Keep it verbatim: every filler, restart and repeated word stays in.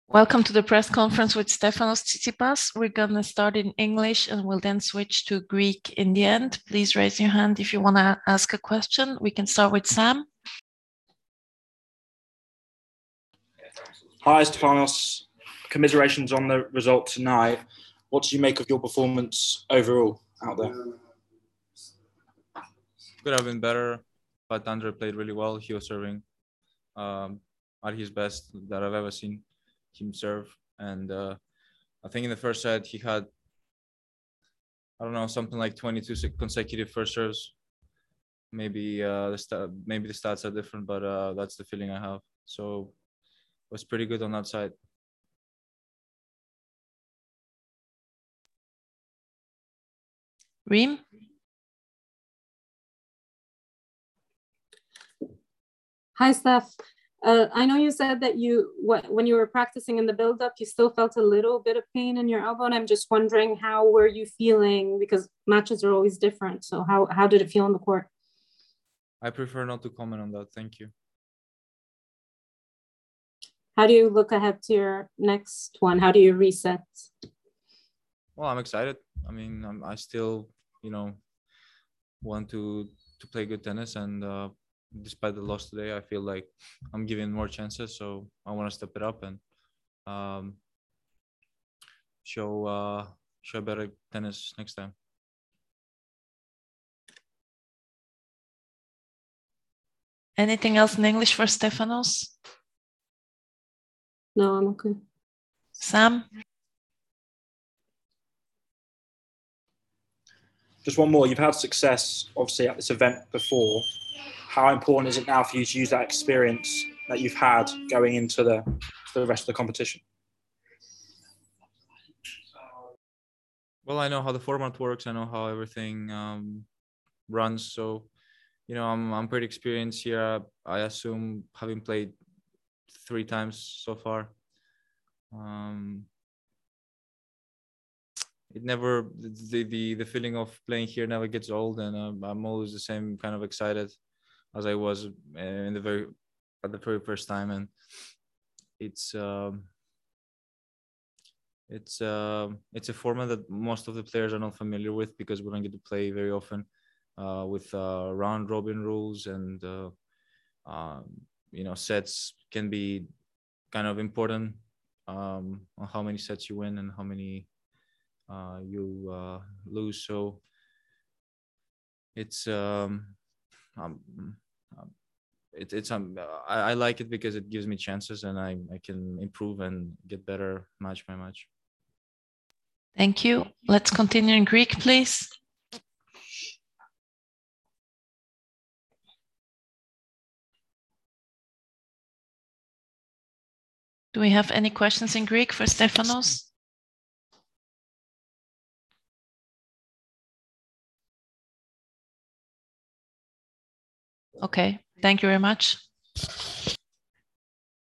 Welcome to the press conference with Stefanos Tsitsipas. We're going to start in English and we'll then switch to Greek in the end. Please raise your hand if you want to ask a question. We can start with Sam. Hi, Stefanos. Commiserations on the result tonight. What do you make of your performance overall out there? Could have been better, but Andre played really well. He was serving um, at his best that I've ever seen him serve. And uh, I think in the first set, he had, I don't know, something like twenty-two consecutive first serves. Maybe uh, the st- maybe the stats are different, but uh, that's the feeling I have. So it was pretty good on that side. Reem? Hi, Steph. Uh, I know you said that you, wh- when you were practicing in the build-up, you still felt a little bit of pain in your elbow, and I'm just wondering, how were you feeling? Because matches are always different. So how, how did it feel on the court? I prefer not to comment on that. Thank you. How do you look ahead to your next one? How do you reset? Well, I'm excited. I mean, I'm, I still, you know, want to to play good tennis, and uh, despite the loss today, I feel like I'm giving more chances. So I want to step it up and um, show uh, show better tennis next time. Anything else in English for Stefanos? No, I'm okay. Sam? Just one more. You've had success, obviously, at this event before. How important is it now for you to use that experience that you've had going into the, to the rest of the competition? Well, I know how the format works. I know how everything um, runs. So, you know, I'm I'm pretty experienced here. I assume, having played three times so far. Um, it never the, the the feeling of playing here never gets old, and um, I'm always the same kind of excited as I was in the very at the very first time, and it's um, it's uh, it's a format that most of the players are not familiar with because we don't get to play very often uh, with uh, round robin rules, and uh, um, you know, sets can be kind of important um, on how many sets you win and how many uh, you uh, lose. So it's um, um, um it, it's um I, I like it because it gives me chances, and I, I can improve and get better match by match. Thank you. Let's continue in Greek, please. Do we have any questions in Greek for Stefanos? Okay, thank you very much.